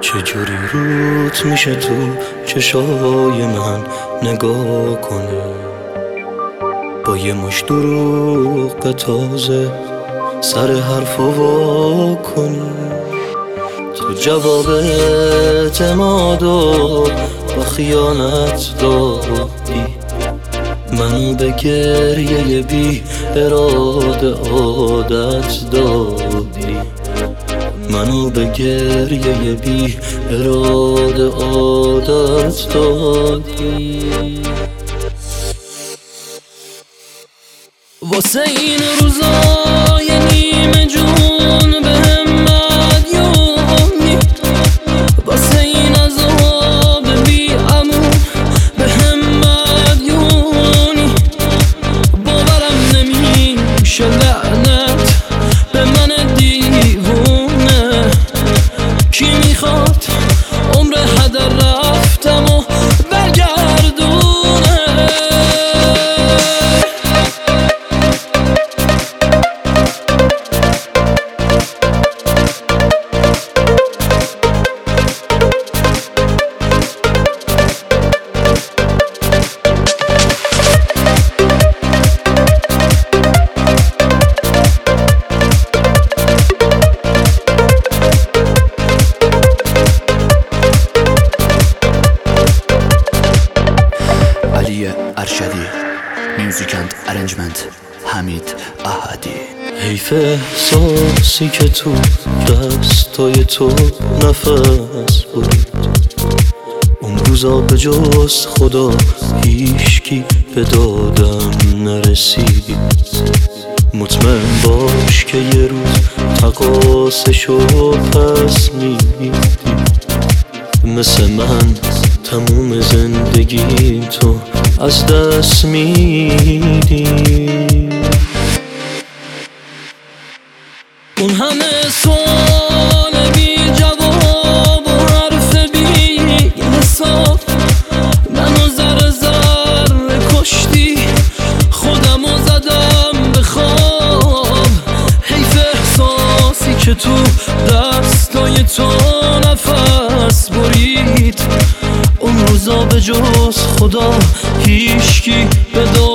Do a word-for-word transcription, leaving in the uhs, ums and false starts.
چجوری روت میشه تو چشای من نگاه کنی، با یه مش دروغ تازه سر حرفو وا کنی. تو جواب اعتمادو با خیانت دادی، منو به گریه بی اراده عادت دادی، منو به گریه بی اراده عادت دادی. واسه این روزای نیمه جون بهم مدیونی، واسه این عذاب بی امون بهم مدیونی. باورم نمیشه لعنت به من دیوونه، کی میخواد عمر هدر رفتم و برگردونه. ارشدی، میوزیک اند ارنجمنت حمید احدی. حیف احساسی که تو دستای تو نفس برید، اون روزا به جز خدا هیچکی به دادم نرسید. مطمئن باش که یه روز تقاسشو پس میدی، مثل من تموم زندگی تو از دست میدی. اون همه سوال بی جواب و حرف بی حساب، منو ذره ذره کشتی، خودمو زدم به خواب. حیف احساسی که تو دستای تو نفس برید، اون روزا به جز خدا هیچکی به